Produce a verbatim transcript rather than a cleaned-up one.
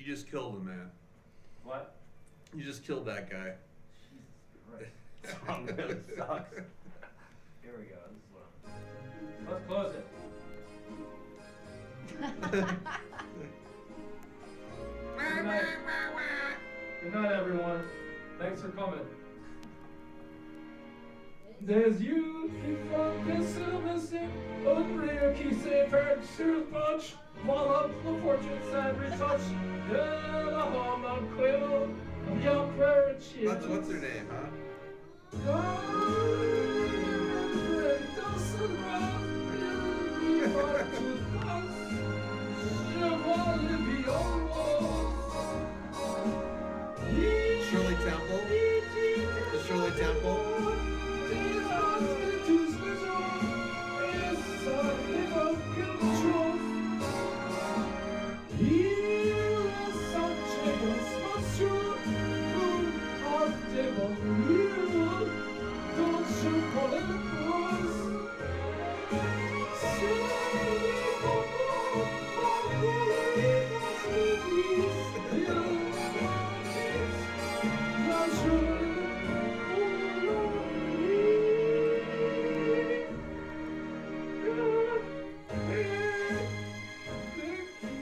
You just killed him, man. What? You just killed that guy. Jesus Christ. This song really sucks. Here we go. This is what I'm... Let's close it. Good night. Good night, everyone. Thanks for coming. There's you keep focusing, missing, unreal, key safer, shoot punch, follow the fortune sand retouch, yeah, the home of quill, of your courage. What's, what's her name, huh? Je vois le violon.